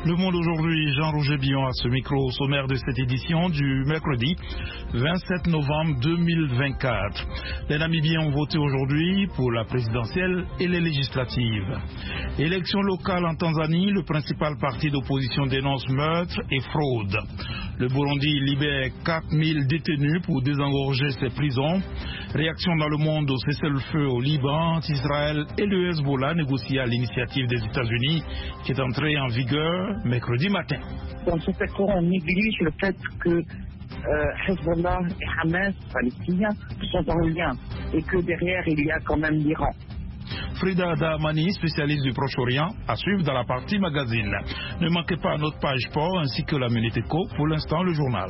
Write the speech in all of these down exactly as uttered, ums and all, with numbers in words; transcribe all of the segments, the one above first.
Le Monde aujourd'hui, Jean-Roger Billon à ce micro au sommaire de cette édition du mercredi vingt-sept novembre deux mille vingt-quatre. Les Namibiens ont voté aujourd'hui pour la présidentielle et les législatives. Élections locales en Tanzanie, le principal parti d'opposition dénonce meurtre et fraude. Le Burundi libère quatre mille détenus pour désengorger ses prisons. Réaction dans le monde au cessez-le-feu au Liban, Israël et le Hezbollah négocient à l'initiative des États-Unis qui est entrée en vigueur mercredi matin. Dans ce secteur, on néglige le fait que euh, Hezbollah et Hamas, palestiniens, sont en lien et que derrière il y a quand même l'Iran. Frida Damani, spécialiste du Proche-Orient, à suivre dans la partie magazine. Ne manquez pas notre page sport ainsi que la Minute Éco. Pour l'instant, le journal.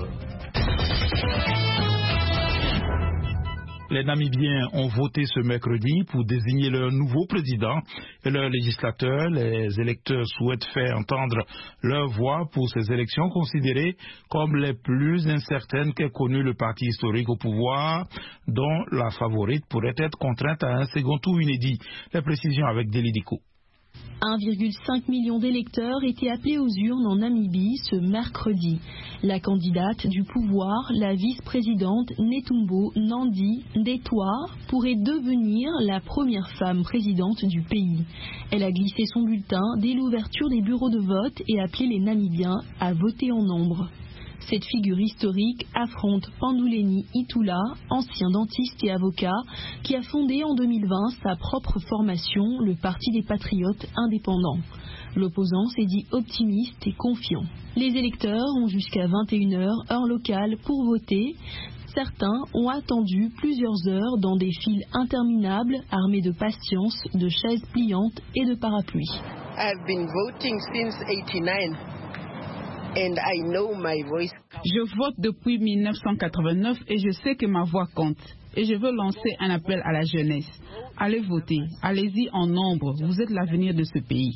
Les Namibiens ont voté ce mercredi pour désigner leur nouveau président et leurs législateurs. Les électeurs souhaitent faire entendre leur voix pour ces élections considérées comme les plus incertaines qu'ait connu le parti historique au pouvoir, dont la favorite pourrait être contrainte à un second tour inédit. Les précisions avec Delidiko. un virgule cinq million d'électeurs étaient appelés aux urnes en Namibie ce mercredi. La candidate du pouvoir, la vice-présidente Netumbo Nandi Ndaitwah, pourrait devenir la première femme présidente du pays. Elle a glissé son bulletin dès l'ouverture des bureaux de vote et appelé les Namibiens à voter en nombre. Cette figure historique affronte Panduleni Itula, ancien dentiste et avocat, qui a fondé en deux mille vingt sa propre formation, le Parti des Patriotes Indépendants. L'opposant s'est dit optimiste et confiant. Les électeurs ont jusqu'à vingt et une heures, heure locale, pour voter. Certains ont attendu plusieurs heures dans des files interminables, armées de patience, de chaises pliantes et de parapluies. I've been voting since eighty-nine. And I know my voice. Je vote depuis mille neuf cent quatre-vingt-neuf et je sais que ma voix compte. Et je veux lancer un appel à la jeunesse. Allez voter, allez-y en nombre, vous êtes l'avenir de ce pays.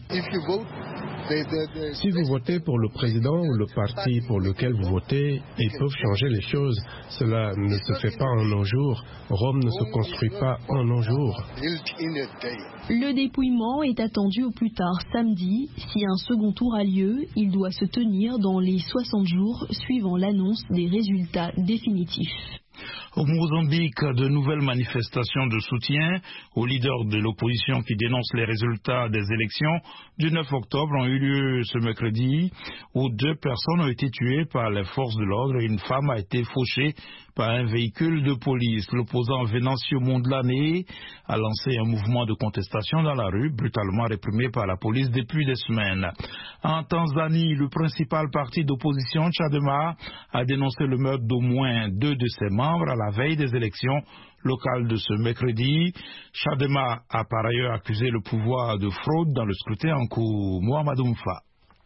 Si vous votez pour le président ou le parti pour lequel vous votez, ils peuvent changer les choses. Cela ne se fait pas en un jour. Rome ne se construit pas en un jour. Le dépouillement est attendu au plus tard samedi. Si un second tour a lieu, il doit se tenir dans les soixante jours suivant l'annonce des résultats définitifs. Au Mozambique, de nouvelles manifestations de soutien aux leaders de l'opposition qui dénoncent les résultats des élections du neuf octobre ont eu lieu ce mercredi, où deux personnes ont été tuées par les forces de l'ordre et une femme a été fauchée par un véhicule de police. L'opposant Venancio Mondlane a lancé un mouvement de contestation dans la rue, brutalement réprimé par la police depuis des semaines. En Tanzanie, le principal parti d'opposition, Chadema, a dénoncé le meurtre d'au moins deux de ses membres à la veille des élections locales de ce mercredi. Chadema a par ailleurs accusé le pouvoir de fraude dans le scrutin en cours. Mohamed Oumfa.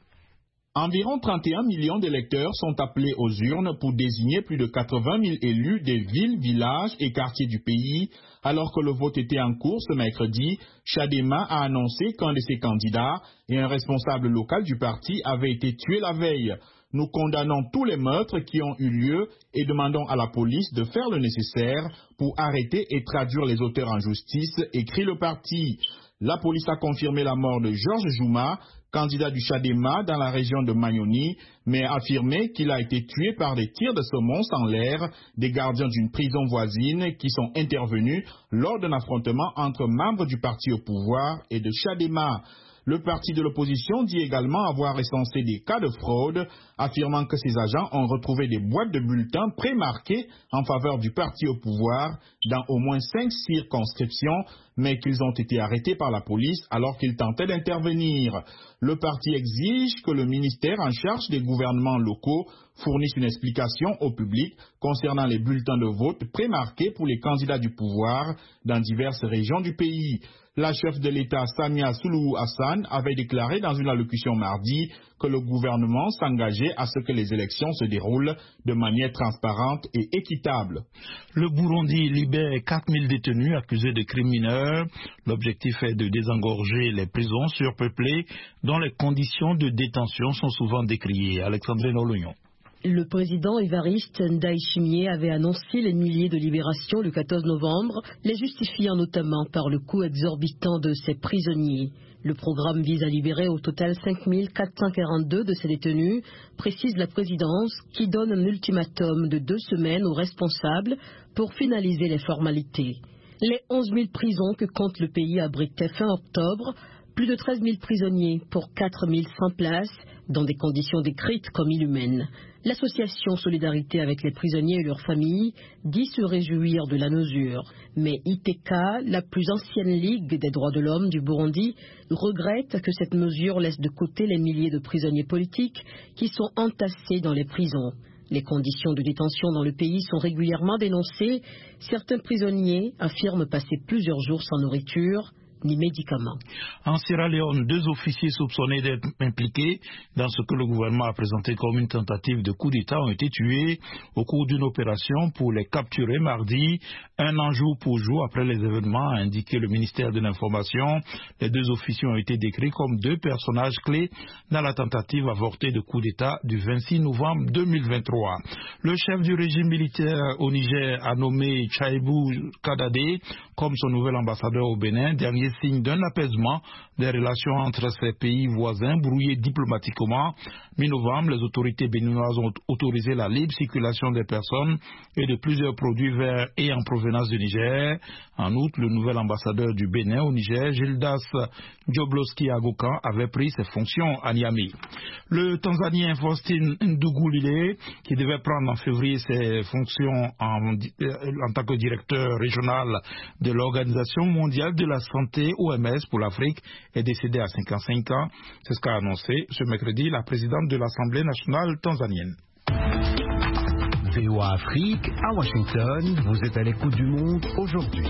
Environ trente et un millions d'électeurs sont appelés aux urnes pour désigner plus de quatre-vingt mille élus des villes, villages et quartiers du pays. Alors que le vote était en cours ce mercredi, Chadema a annoncé qu'un de ses candidats et un responsable local du parti avaient été tués la veille. Nous condamnons tous les meurtres qui ont eu lieu et demandons à la police de faire le nécessaire pour arrêter et traduire les auteurs en justice, écrit le parti. La police a confirmé la mort de Georges Jouma, candidat du Chadema dans la région de Mayoni, mais a affirmé qu'il a été tué par des tirs de semonce en l'air des gardiens d'une prison voisine qui sont intervenus lors d'un affrontement entre membres du parti au pouvoir et de Chadema. Le parti de l'opposition dit également avoir recensé des cas de fraude, affirmant que ses agents ont retrouvé des boîtes de bulletins prémarquées en faveur du parti au pouvoir dans au moins cinq circonscriptions, mais qu'ils ont été arrêtés par la police alors qu'ils tentaient d'intervenir. Le parti exige que le ministère en charge des gouvernements locaux fournisse une explication au public concernant les bulletins de vote prémarqués pour les candidats du pouvoir dans diverses régions du pays. La chef de l'État, Samia Suluhu Hassan, avait déclaré dans une allocution mardi que le gouvernement s'engageait à ce que les élections se déroulent de manière transparente et équitable. Le Burundi libère quatre mille détenus accusés de crimes mineurs. L'objectif est de désengorger les prisons surpeuplées dont les conditions de détention sont souvent décriées. Alexandre Nolognon. Le président Évariste Ndayishimiye avait annoncé les milliers de libérations le quatorze novembre, les justifiant notamment par le coût exorbitant de ses prisonniers. Le programme vise à libérer au total cinq mille quatre cent quarante-deux de ces détenus, précise la présidence, qui donne un ultimatum de deux semaines aux responsables pour finaliser les formalités. Les onze mille prisons que compte le pays abritaient fin octobre, plus de treize mille prisonniers pour quatre mille cent places, dans des conditions décrites comme inhumaines. L'association Solidarité avec les prisonniers et leurs familles dit se réjouir de la mesure. Mais I T K, la plus ancienne ligue des droits de l'homme du Burundi, regrette que cette mesure laisse de côté les milliers de prisonniers politiques qui sont entassés dans les prisons. Les conditions de détention dans le pays sont régulièrement dénoncées. Certains prisonniers affirment passer plusieurs jours sans nourriture ni médicaments. En Sierra Leone, deux officiers soupçonnés d'être impliqués dans ce que le gouvernement a présenté comme une tentative de coup d'État ont été tués au cours d'une opération pour les capturer mardi, un an jour pour jour après les événements, a indiqué le ministère de l'Information. Les deux officiers ont été décrits comme deux personnages clés dans la tentative avortée de coup d'État du vingt-six novembre deux mille vingt-trois. Le chef du régime militaire au Niger a nommé Chaibou Kadade comme son nouvel ambassadeur au Bénin, dernier signe d'un apaisement des relations entre ces pays voisins brouillés diplomatiquement. Mi-novembre, les autorités béninoises ont autorisé la libre circulation des personnes et de plusieurs produits vers et en provenance du Niger. En outre, le nouvel ambassadeur du Bénin au Niger, Gildas Djobloski Agokan, avait pris ses fonctions à Niamey. Le Tanzanien Faustin Ndugulile, qui devait prendre en février ses fonctions en, en tant que directeur régional de l'Organisation mondiale de la santé O M S pour l'Afrique, est décédé à cinquante-cinq ans. C'est ce qu'a annoncé ce mercredi la présidente de l'Assemblée nationale tanzanienne. V O A Afrique, à Washington, vous êtes à l'écoute du monde aujourd'hui.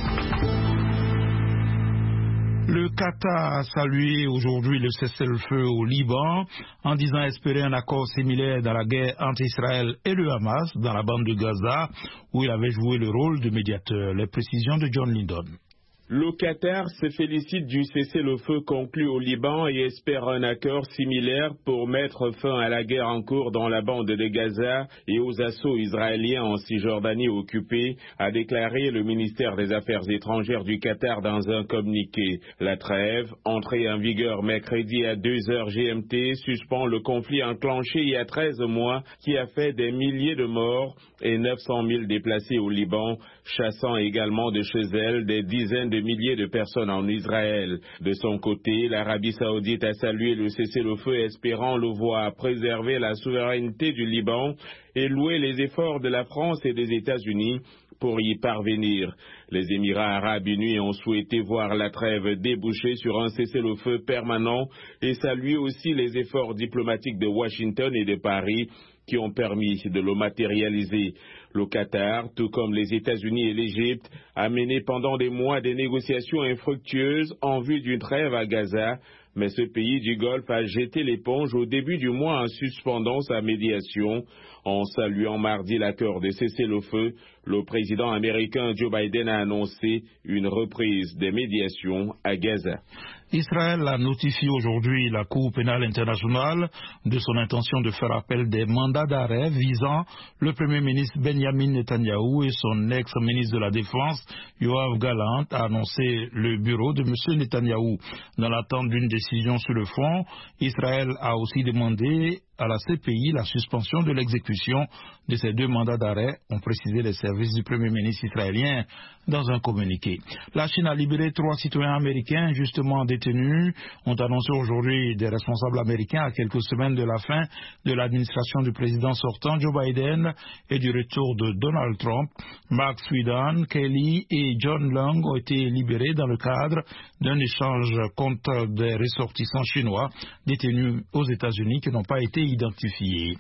Le Qatar a salué aujourd'hui le cessez-le-feu au Liban en disant espérer un accord similaire dans la guerre entre Israël et le Hamas dans la bande de Gaza où il avait joué le rôle de médiateur. Les précisions de John Lindon. Le Qatar se félicite du cessez-le-feu conclu au Liban et espère un accord similaire pour mettre fin à la guerre en cours dans la bande de Gaza et aux assauts israéliens en Cisjordanie occupée, a déclaré le ministère des Affaires étrangères du Qatar dans un communiqué. La trêve, entrée en vigueur mercredi à deux heures G M T, suspend le conflit enclenché il y a treize mois qui a fait des milliers de morts et neuf cent mille déplacés au Liban, chassant également de chez elle des dizaines de milliers de personnes en Israël. De son côté, l'Arabie saoudite a salué le cessez-le-feu espérant le voir préserver la souveraineté du Liban et louer les efforts de la France et des États-Unis pour y parvenir. Les Émirats arabes unis ont souhaité voir la trêve déboucher sur un cessez-le-feu permanent et saluer aussi les efforts diplomatiques de Washington et de Paris qui ont permis de le matérialiser. Le Qatar, tout comme les États-Unis et l'Égypte, a mené pendant des mois des négociations infructueuses en vue d'une trêve à Gaza, mais ce pays du Golfe a jeté l'éponge au début du mois en suspendant sa médiation. En saluant mardi l'accord de cessez-le-feu, le président américain Joe Biden a annoncé une reprise des médiations à Gaza. Israël a notifié aujourd'hui la Cour pénale internationale de son intention de faire appel des mandats d'arrêt visant le Premier ministre Benjamin Netanyahou et son ex-ministre de la Défense Yoav Gallant, a annoncé le bureau de M. Netanyahou. Dans l'attente d'une décision sur le fond, Israël a aussi demandé à la C P I la suspension de l'exécution de ces deux mandats d'arrêt, ont précisé les services du Premier ministre israélien dans un communiqué. La Chine a libéré trois citoyens américains justement détenus, ont annoncé aujourd'hui des responsables américains à quelques semaines de la fin de l'administration du président sortant Joe Biden et du retour de Donald Trump. Mark Sweden, Kelly et John Long ont été libérés dans le cadre d'un échange contre des ressortissants chinois détenus aux États-Unis qui n'ont pas été identifiés.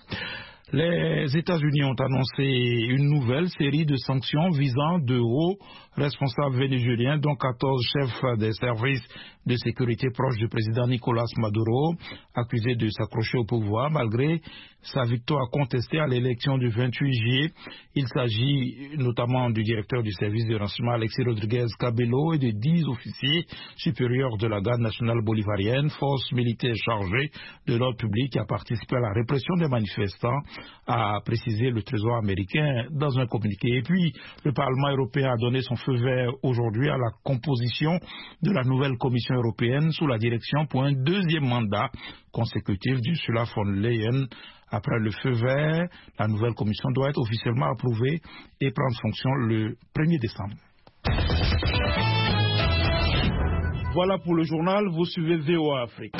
Les États-Unis ont annoncé une nouvelle série de sanctions visant de hauts responsables vénézuéliens, dont quatorze chefs des services de sécurité proches du président Nicolás Maduro, accusés de s'accrocher au pouvoir malgré sa victoire contestée à l'élection du vingt-huit juillet. Il s'agit notamment du directeur du service de renseignement Alexis Rodriguez Cabello et de dix officiers supérieurs de la garde nationale bolivarienne, force militaire chargée de l'ordre public qui a participé à la répression des manifestants, a précisé le Trésor américain dans un communiqué. Et puis, le Parlement européen a donné son feu vert aujourd'hui à la composition de la nouvelle Commission européenne sous la direction pour un deuxième mandat consécutif d'Ursula von Leyen. Après le feu vert, la nouvelle commission doit être officiellement approuvée et prendre fonction le premier décembre. Voilà pour le journal, vous suivez V O A Afrique.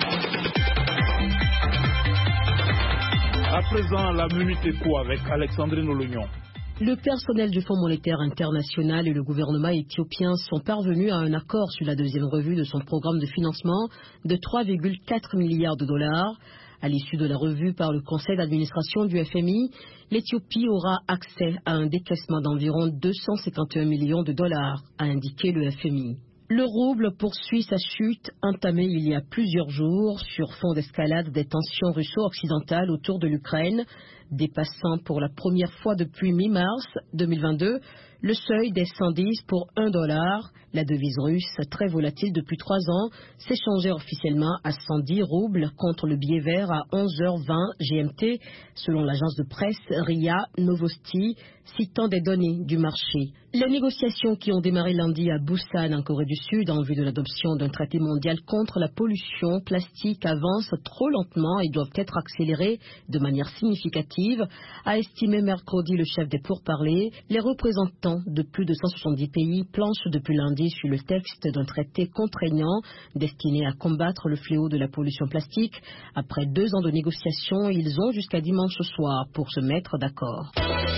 À présent, la Minute Éco avec Alexandrine Olognon. Le personnel du Fonds monétaire international et le gouvernement éthiopien sont parvenus à un accord sur la deuxième revue de son programme de financement de trois virgule quatre milliards de dollars. À l'issue de la revue par le conseil d'administration du F M I, l'Éthiopie aura accès à un décaissement d'environ deux cent cinquante et un millions de dollars, a indiqué le F M I. Le rouble poursuit sa chute entamée il y a plusieurs jours sur fond d'escalade des tensions russo-occidentales autour de l'Ukraine, dépassant pour la première fois depuis mi-mars deux mille vingt-deux le seuil des cent dix pour un dollar. La devise russe, très volatile depuis trois ans, s'échangeait officiellement à cent dix roubles contre le billet vert à onze heures vingt G M T, selon l'agence de presse R I A Novosti, citant des données du marché. Les négociations qui ont démarré lundi à Busan, en Corée du Sud, en vue de l'adoption d'un traité mondial contre la pollution plastique avancent trop lentement et doivent être accélérées de manière significative, a estimé mercredi le chef des pourparlers. Les représentants de plus de cent soixante-dix pays planchent depuis lundi sur le texte d'un traité contraignant destiné à combattre le fléau de la pollution plastique. Après deux ans de négociations, ils ont jusqu'à dimanche soir pour se mettre d'accord.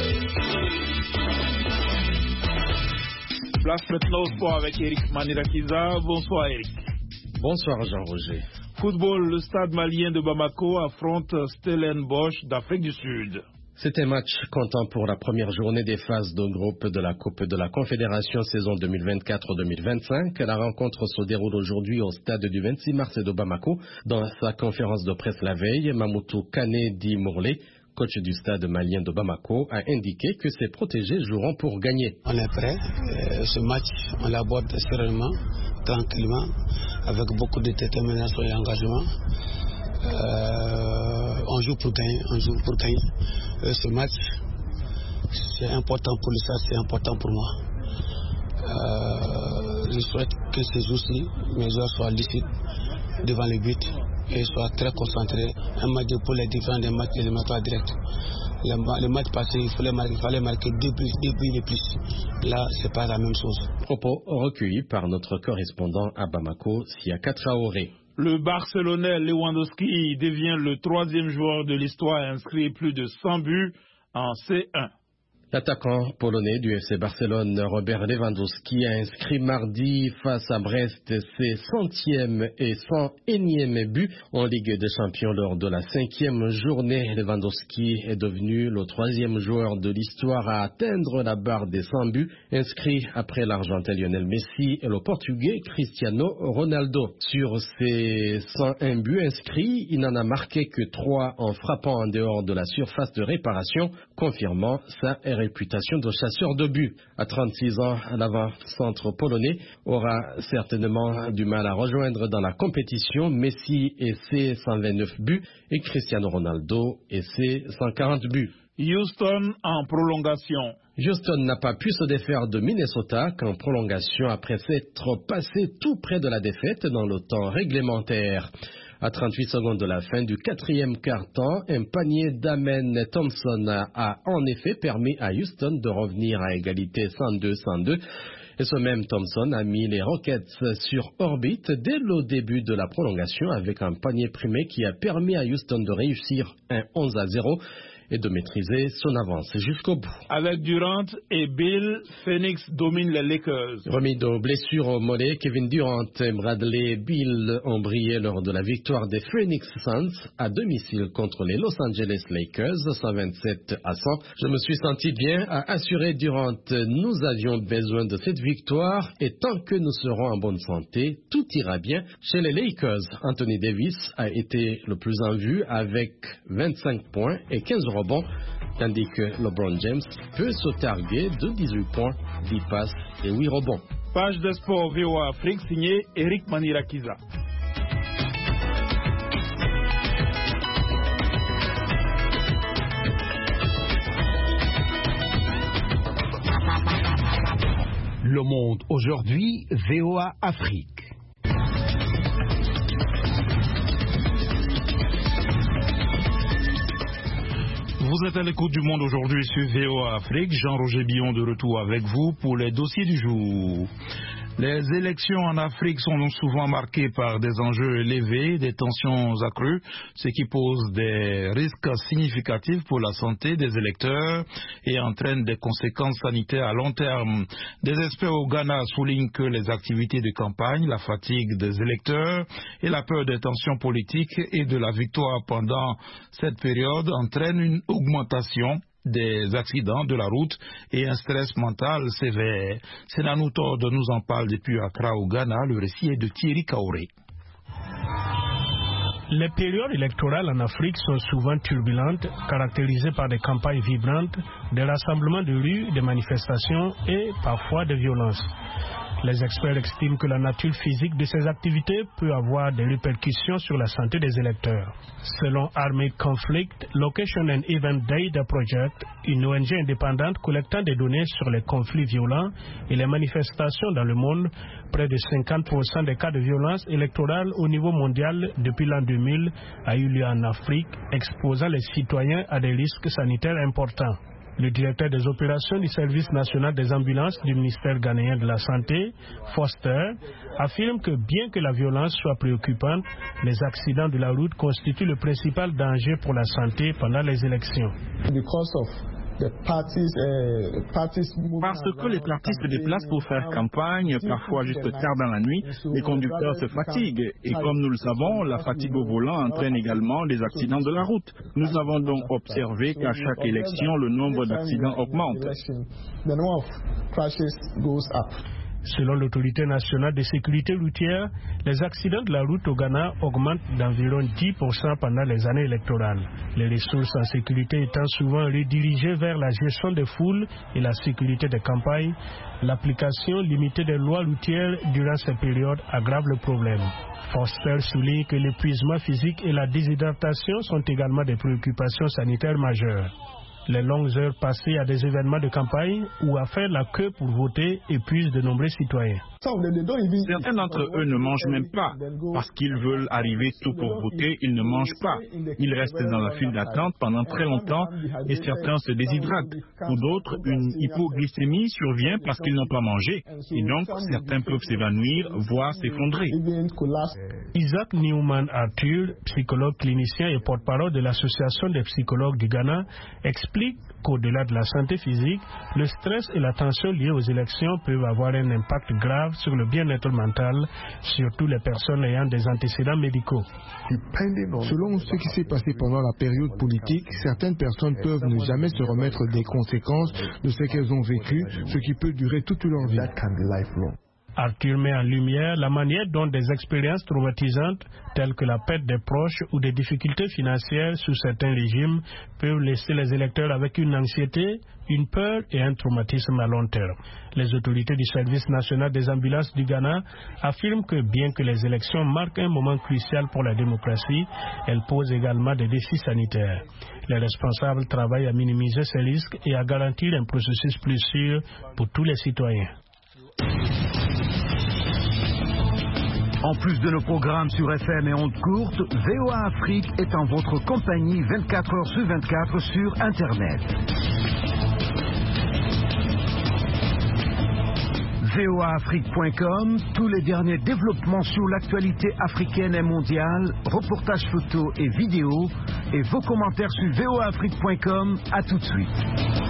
Place maintenant au sport avec Eric Manirakiza. Bonsoir Eric. Bonsoir Jean-Roger. Football, le stade malien de Bamako affronte Stellenbosch d'Afrique du Sud. C'est un match comptant pour la première journée des phases de groupe de la Coupe de la Confédération saison deux mille vingt-quatre deux mille vingt-cinq. La rencontre se déroule aujourd'hui au stade du vingt-six mars de Bamako. Dans sa conférence de presse la veille, Mamoutou Kane Di Mourlé, coach du stade malien de Bamako, a indiqué que ses protégés joueront pour gagner. On est prêt. Euh, ce match, on l'aborde sereinement, tranquillement, avec beaucoup de détermination et engagement. Euh, on joue pour gagner, on joue pour gagner. Euh, ce match, c'est important pour le stade, c'est important pour moi. Euh, je souhaite que ces jours-ci, mes joueurs soient lucides devant le but et soient très concentrés. Un match pour les différents des matchs éliminatoires directs. Le, le match passé, il fallait marquer, il fallait marquer deux buts, deux buts de plus. Là, c'est pas la même chose. Propos recueillis par notre correspondant à Bamako, Siaka Traoré. Le Barcelonais Lewandowski devient le troisième joueur de l'histoire à inscrire plus de cent buts en C un. L'attaquant polonais du F C Barcelone, Robert Lewandowski, a inscrit mardi face à Brest ses centième et cent énième buts en Ligue des Champions lors de la cinquième journée. Lewandowski est devenu le troisième joueur de l'histoire à atteindre la barre des cent buts, inscrits après l'Argentin Lionel Messi et le Portugais Cristiano Ronaldo. Sur ses cent un buts inscrits, il n'en a marqué que trois en frappant en dehors de la surface de réparation, confirmant sa réputation de chasseur de buts. À trente-six ans, l'avant-centre polonais aura certainement du mal à rejoindre dans la compétition Messi et ses cent vingt-neuf buts et Cristiano Ronaldo et ses cent quarante buts. Houston en prolongation. Houston n'a pas pu se défaire de Minnesota qu'en prolongation après s'être passé tout près de la défaite dans le temps réglementaire. À trente-huit secondes de la fin du quatrième quart-temps, un panier d'Amen Thompson a, a en effet permis à Houston de revenir à égalité cent deux cent deux. Et ce même Thompson a mis les Rockets sur orbite dès le début de la prolongation avec un panier primé qui a permis à Houston de réussir un onze à zéro. et de maîtriser son avance jusqu'au bout. Avec Durant et Bill, Phoenix domine les Lakers. Remis de blessures au mollet, Kevin Durant, Bradley et Bill ont brillé lors de la victoire des Phoenix Suns à domicile contre les Los Angeles Lakers, cent vingt-sept à cent. Je me suis senti bien, a assuré Durant. Nous avions besoin de cette victoire et tant que nous serons en bonne santé, tout ira bien. Chez les Lakers, Anthony Davis a été le plus en vue avec vingt-cinq points et quinze rebonds, tandis que LeBron James peut se targuer de dix-huit points, dix passes et huit rebonds. Page de sport V O A Afrique signée Eric Manirakiza. Le Monde aujourd'hui, V O A Afrique. Vous êtes à l'écoute du Monde aujourd'hui sur V O A Afrique. Jean-Roger Billon de retour avec vous pour les dossiers du jour. Les élections en Afrique sont souvent marquées par des enjeux élevés, des tensions accrues, ce qui pose des risques significatifs pour la santé des électeurs et entraîne des conséquences sanitaires à long terme. Des experts au Ghana soulignent que les activités de campagne, la fatigue des électeurs et la peur des tensions politiques et de la victoire pendant cette période entraînent une augmentation des accidents de la route et un stress mental sévère. Senanou Tord nous en parle depuis Accra au Ghana. Le récit est de Thierry Kaoré. Les périodes électorales en Afrique sont souvent turbulentes, caractérisées par des campagnes vibrantes, des rassemblements de rue, des manifestations et parfois des violences. Les experts estiment que la nature physique de ces activités peut avoir des répercussions sur la santé des électeurs. Selon Armed Conflict Location and Event Data Project, une O N G indépendante collectant des données sur les conflits violents et les manifestations dans le monde, près de cinquante pour cent des cas de violence électorale au niveau mondial depuis l'an deux mille a eu lieu en Afrique, exposant les citoyens à des risques sanitaires importants. Le directeur des opérations du service national des ambulances du ministère ghanéen de la Santé, Foster, affirme que bien que la violence soit préoccupante, les accidents de la route constituent le principal danger pour la santé pendant les élections. Parce que les partis se déplacent pour faire campagne, parfois juste tard dans la nuit, les conducteurs se fatiguent. Et comme nous le savons, la fatigue au volant entraîne également des accidents de la route. Nous avons donc observé qu'à chaque élection, le nombre d'accidents augmente. Selon l'autorité nationale de sécurité routière, les accidents de la route au Ghana augmentent d'environ dix pour cent pendant les années électorales. Les ressources en sécurité étant souvent redirigées vers la gestion des foules et la sécurité des campagnes, l'application limitée des lois routières durant ces périodes aggrave le problème. Foster souligne que l'épuisement physique et la déshydratation sont également des préoccupations sanitaires majeures. Les longues heures passées à des événements de campagne ou à faire la queue pour voter épuisent de nombreux citoyens. Certains d'entre eux ne mangent même pas. Parce qu'ils veulent arriver tôt pour voter, ils ne mangent pas. Ils restent dans la file d'attente pendant très longtemps et certains se déshydratent. Pour d'autres, une hypoglycémie survient parce qu'ils n'ont pas mangé. Et donc, certains peuvent s'évanouir, voire s'effondrer. Isaac Newman Arthur, psychologue clinicien et porte-parole de l'Association des psychologues du Ghana, explique qu'au-delà de la santé physique, le stress et la tension liés aux élections peuvent avoir un impact grave sur le bien-être mental, surtout les personnes ayant des antécédents médicaux. Selon ce qui s'est passé pendant la période politique, certaines personnes peuvent ne jamais se remettre des conséquences de ce qu'elles ont vécu, ce qui peut durer toute leur vie. Arthur met en lumière la manière dont des expériences traumatisantes, telles que la perte des proches ou des difficultés financières sous certains régimes, peuvent laisser les électeurs avec une anxiété, une peur et un traumatisme à long terme. Les autorités du service national des ambulances du Ghana affirment que bien que les élections marquent un moment crucial pour la démocratie, elles posent également des défis sanitaires. Les responsables travaillent à minimiser ces risques et à garantir un processus plus sûr pour tous les citoyens. En plus de nos programmes sur F M et ondes courtes, V O A Afrique est en votre compagnie vingt-quatre heures sur vingt-quatre sur Internet. V O A Afrique point com, tous les derniers développements sur l'actualité africaine et mondiale, reportages photos et vidéos, et vos commentaires sur V O A Afrique point com. À tout de suite.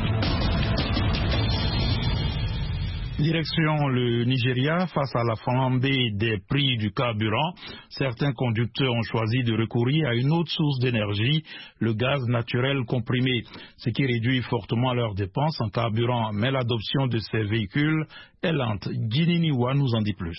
Direction le Nigeria, face à la flambée des prix du carburant, certains conducteurs ont choisi de recourir à une autre source d'énergie, le gaz naturel comprimé, ce qui réduit fortement leurs dépenses en carburant. Mais l'adoption de ces véhicules est lente. Guininiwa nous en dit plus.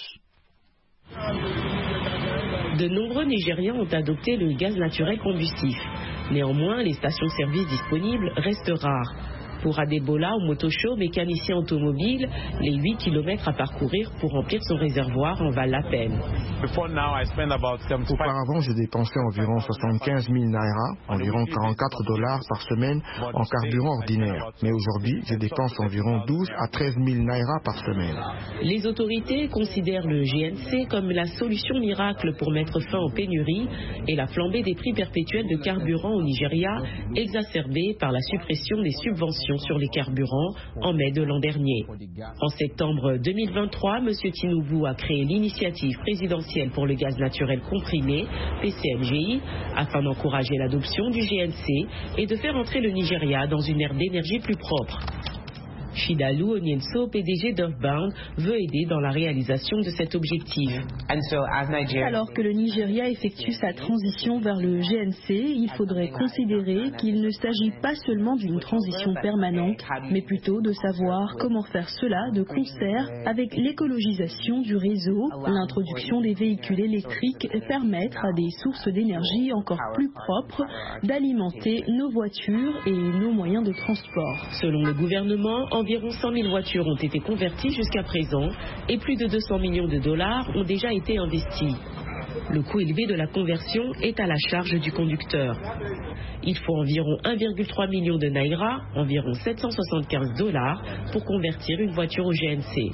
De nombreux Nigérians ont adopté le gaz naturel combustif. Néanmoins, les stations-service disponibles restent rares. Pour Adebola, au moto-show, mécanicien automobile, les huit kilomètres à parcourir pour remplir son réservoir en valent la peine. Auparavant, je dépensais environ soixante-quinze mille naira, environ quarante-quatre dollars par semaine en carburant ordinaire. Mais aujourd'hui, je dépense environ douze à treize mille naira par semaine. Les autorités considèrent le G N C comme la solution miracle pour mettre fin aux pénuries et la flambée des prix perpétuels de carburant au Nigeria, exacerbée par la suppression des subventions sur les carburants en mai de l'an dernier. En septembre deux mille vingt-trois, M. Tinubu a créé l'initiative présidentielle pour le gaz naturel comprimé, P C N G I, afin d'encourager l'adoption du G N C et de faire entrer le Nigeria dans une ère d'énergie plus propre. Chidalu Onienso, P D G d'Earthbound, veut aider dans la réalisation de cet objectif. Alors que le Nigeria effectue sa transition vers le G N C, il faudrait considérer qu'il ne s'agit pas seulement d'une transition permanente, mais plutôt de savoir comment faire cela de concert avec l'écologisation du réseau, l'introduction des véhicules électriques et permettre à des sources d'énergie encore plus propres d'alimenter nos voitures et nos moyens de transport. Selon le gouvernement, environ cent mille voitures ont été converties jusqu'à présent et plus de deux cents millions de dollars ont déjà été investis. Le coût élevé de la conversion est à la charge du conducteur. Il faut environ un virgule trois million de naira, environ sept cent soixante-quinze dollars, pour convertir une voiture au G N C.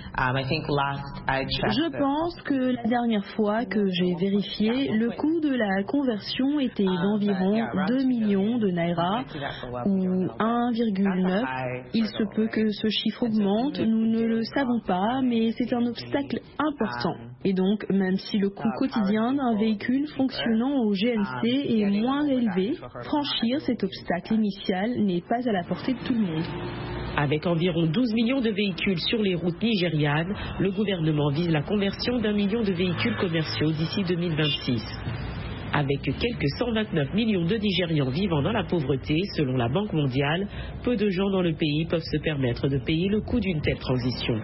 Je pense que la dernière fois que j'ai vérifié, le coût de la conversion était d'environ deux millions de naira ou un virgule neuf. Il se peut que ce chiffre augmente, nous ne le savons pas, mais c'est un obstacle important. Et donc, même si le coût quotidien d'un véhicule fonctionnant au G N C est moins élevé, franchir cet obstacle initial n'est pas à la portée de tout le monde. Avec environ douze millions de véhicules sur les routes nigérianes, le gouvernement vise la conversion d'un million de véhicules commerciaux d'ici deux mille vingt-six. Avec quelques cent vingt-neuf millions de Nigérians vivant dans la pauvreté, selon la Banque mondiale, peu de gens dans le pays peuvent se permettre de payer le coût d'une telle transition.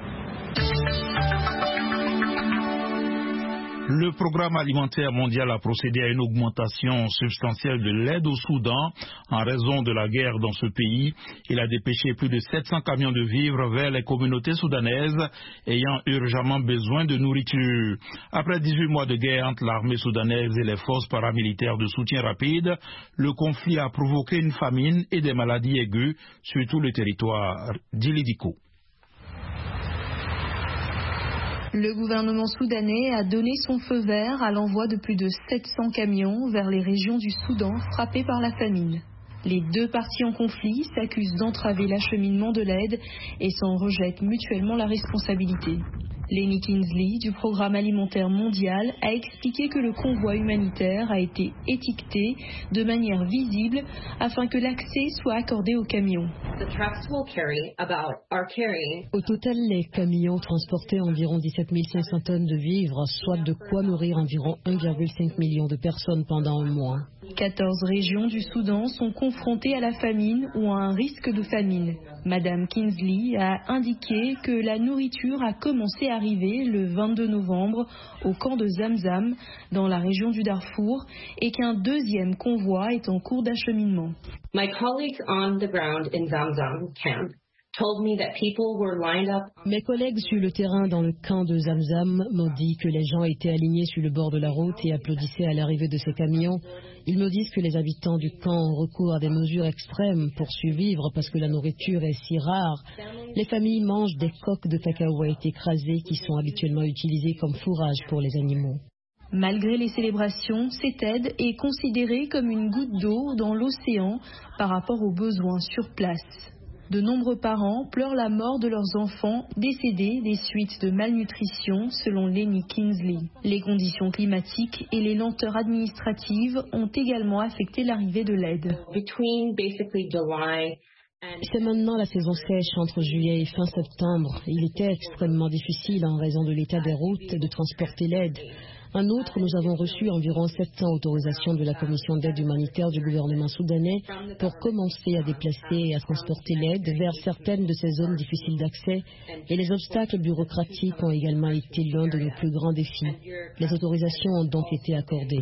Le programme alimentaire mondial a procédé à une augmentation substantielle de l'aide au Soudan en raison de la guerre dans ce pays. Il a dépêché plus de sept cents camions de vivres vers les communautés soudanaises ayant urgemment besoin de nourriture. Après dix-huit mois de guerre entre l'armée soudanaise et les forces paramilitaires de soutien rapide, le conflit a provoqué une famine et des maladies aiguës sur tout le territoire d'Ilidiko. Le gouvernement soudanais a donné son feu vert à l'envoi de plus de sept cents camions vers les régions du Soudan frappées par la famine. Les deux parties en conflit s'accusent d'entraver l'acheminement de l'aide et s'en rejettent mutuellement la responsabilité. Lenny Kingsley, du Programme alimentaire mondial, a expliqué que le convoi humanitaire a été étiqueté de manière visible afin que l'accès soit accordé aux camions. Au total, les camions transportaient environ dix-sept mille cinq cents tonnes de vivres, soit de quoi nourrir environ un virgule cinq million de personnes pendant un mois. quatorze régions du Soudan sont confrontées à la famine ou à un risque de famine. Madame Kingsley a indiqué que la nourriture a commencé à arriver le vingt-deux novembre au camp de Zamzam dans la région du Darfour et qu'un deuxième convoi est en cours d'acheminement. My colleagues on the ground in Zamzam camp told me that people were lined up. Mes collègues sur le terrain dans le camp de Zamzam m'ont dit que les gens étaient alignés sur le bord de la route et applaudissaient à l'arrivée de ces camions. Ils me disent que les habitants du camp ont recours à des mesures extrêmes pour survivre parce que la nourriture est si rare. Les familles mangent des coques de cacahuètes écrasées qui sont habituellement utilisées comme fourrage pour les animaux. Malgré les célébrations, cette aide est considérée comme une goutte d'eau dans l'océan par rapport aux besoins sur place. De nombreux parents pleurent la mort de leurs enfants décédés des suites de malnutrition, selon Lenny Kingsley. Les conditions climatiques et les lenteurs administratives ont également affecté l'arrivée de l'aide. C'est maintenant la saison sèche entre juillet et fin septembre. Il était extrêmement difficile en raison de l'état des routes de transporter l'aide. En outre, nous avons reçu environ sept cents autorisations de la commission d'aide humanitaire du gouvernement soudanais pour commencer à déplacer et à transporter l'aide vers certaines de ces zones difficiles d'accès, et les obstacles bureaucratiques ont également été l'un de nos plus grands défis. Les autorisations ont donc été accordées.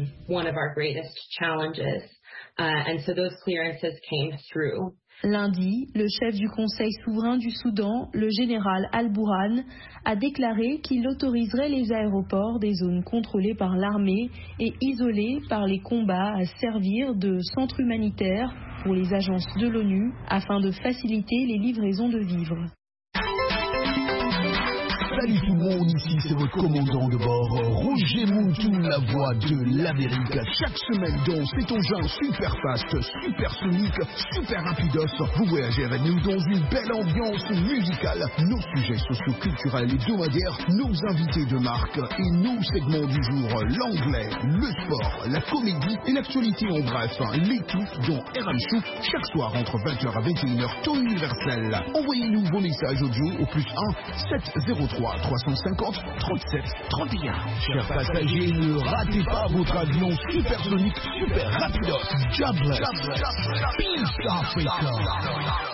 Lundi, le chef du Conseil souverain du Soudan, le général Al-Bourhan, a déclaré qu'il autoriserait les aéroports des zones contrôlées par l'armée et isolées par les combats à servir de centre humanitaire pour les agences de l'ONU afin de faciliter les livraisons de vivres. Salut tout le monde, ici c'est votre commandant de bord, Roger Mountoun, la voix de l'Amérique. Chaque semaine dans cet engin super fast, super sonique, super rapidos, vous voyagez avec nous dans une belle ambiance musicale. Nos sujets socio-culturels et hebdomadaires, nos invités de marque et nos segments du jour, l'anglais, le sport, la comédie et l'actualité en bref. Les tout dans R M Show, chaque soir entre vingt heures à vingt et une heures, temps universel. Envoyez-nous vos messages audio au plus un sept zéro trois trois cent cinquante trente-sept trente et un. Chers passagers, ne ratez pas votre avion supersonique, super rapidos. Jobless. Peace Africa.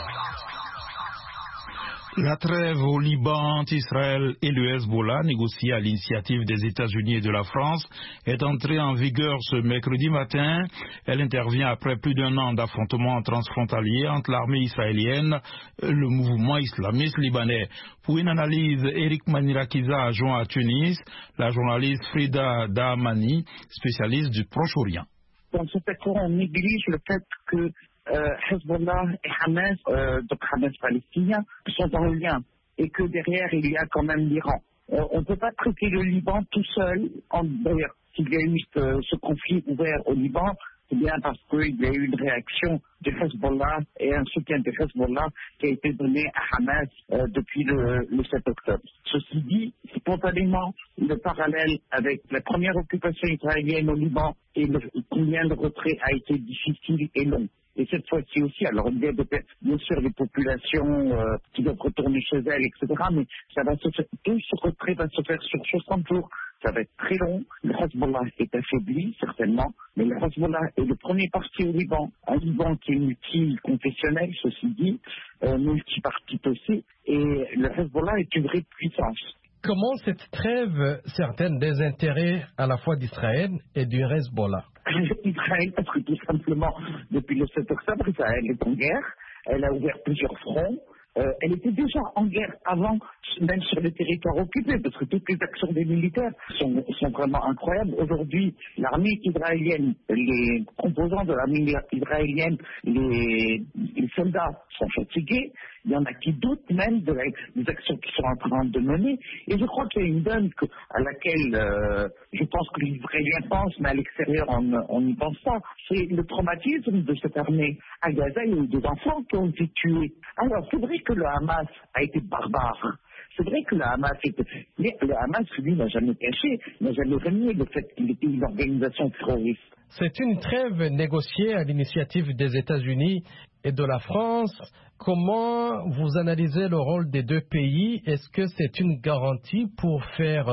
La trêve au Liban entre Israël et le Hezbollah, négociée à l'initiative des États-Unis et de la France, est entrée en vigueur ce mercredi matin. Elle intervient après plus d'un an d'affrontements transfrontaliers entre l'armée israélienne et le mouvement islamiste libanais. Pour une analyse, Eric Manirakiza a joint à Tunis la journaliste Frida Dahmani, spécialiste du Proche-Orient. Dans ce accord, on néglige le fait que Euh, Hezbollah et Hamas, euh, donc Hamas palestinien, sont en lien et que derrière il y a quand même l'Iran. Euh, on ne peut pas traiter le Liban tout seul. En, d'ailleurs, s'il y a eu ce, ce conflit ouvert au Liban, c'est bien parce qu'il y a eu une réaction de Hezbollah et un soutien de Hezbollah qui a été donné à Hamas euh, depuis le, le sept octobre. Ceci dit, spontanément, le parallèle avec la première occupation israélienne au Liban et le, combien le retrait a été difficile et long. Et cette fois-ci aussi, alors il y a de, bien sûr des populations euh, qui doivent retourner chez elles, et cetera. Mais ça va se faire, tout ce retrait va se faire sur soixante jours. Ça va être très long. Le Hezbollah est affaibli, certainement. Mais le Hezbollah est le premier parti au Liban. Un Liban qui est multi-confessionnel, ceci dit, euh, multipartite aussi. Et le Hezbollah est une vraie puissance. Comment cette trêve sert-elle des intérêts à la fois d'Israël et du Hezbollah? Israël, parce que tout simplement, depuis le sept octobre, Israël est en guerre. Elle a ouvert plusieurs fronts. Euh, elle était déjà en guerre avant, même sur le territoire occupé, parce que toutes les actions des militaires sont, sont vraiment incroyables. Aujourd'hui, l'armée israélienne, les composants de l'armée israélienne, les, les soldats sont fatigués. Il y en a qui doutent même de la, des actions qu'ils sont en train de mener. Et je crois qu'il y a une donne que, à laquelle euh, je pense que les Israéliens pensent, mais à l'extérieur on n'y pense pas. C'est le traumatisme de cette armée. À Gaza, il y a eu des enfants qui ont été tués. Alors, c'est vrai que le Hamas a été barbare. C'est vrai que le Hamas, était... Mais le Hamas, lui, n'a jamais caché, n'a jamais renié le fait qu'il était une organisation terroriste. C'est une trêve négociée à l'initiative des États-Unis et de la France. Comment vous analysez le rôle des deux pays? Est-ce que c'est une garantie pour faire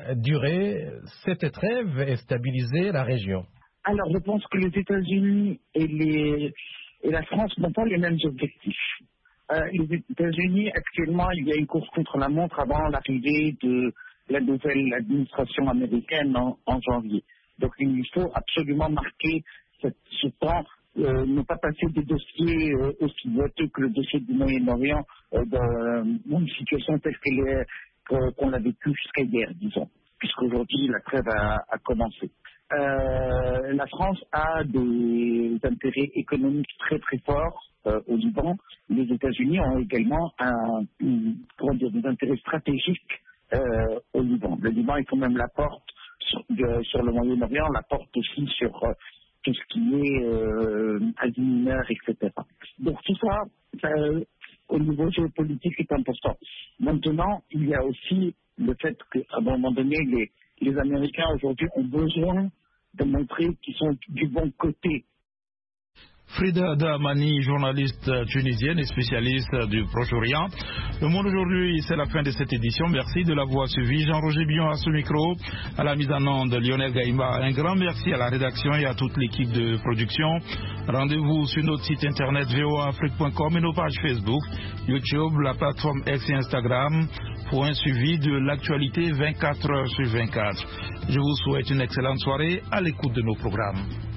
durer cette trêve et stabiliser la région? Alors, je pense que les États-Unis et, les... et la France n'ont pas les mêmes objectifs. Euh, les États-Unis, actuellement, il y a une course contre la montre avant l'arrivée de la nouvelle administration américaine en, en janvier. Donc, il faut absolument marquer cette, ce temps, euh, ne pas passer des dossiers euh, aussi boiteux que le dossier du Moyen-Orient euh, dans une situation telle qu'elle est, qu'on l'a vécue jusqu'à hier, disons, puisqu'aujourd'hui la trêve a, a commencé. Euh, la France a des intérêts économiques très très forts euh, au Liban. Les États-Unis ont également un, une, comment dire, des intérêts stratégiques euh, au Liban. Le Liban est quand même la porte sur, de, sur le Moyen-Orient, la porte aussi sur euh, tout ce qui est euh, Asie mineure, et cetera. Donc tout ça, ça au niveau géopolitique, est important. Maintenant, il y a aussi le fait qu'à un moment donné, les, les Américains aujourd'hui ont besoin de montrer qu'ils sont du bon côté. Frida Dahmani, journaliste tunisienne et spécialiste du Proche-Orient. Le Monde aujourd'hui, c'est la fin de cette édition. Merci de l'avoir suivi. Jean-Roger Bion à ce micro, à la mise en onde de Lionel Gaïma. Un grand merci à la rédaction et à toute l'équipe de production. Rendez-vous sur notre site internet v o a afrique point com et nos pages Facebook, YouTube, la plateforme X et Instagram pour un suivi de l'actualité vingt-quatre heures sur vingt-quatre. Je vous souhaite une excellente soirée à l'écoute de nos programmes.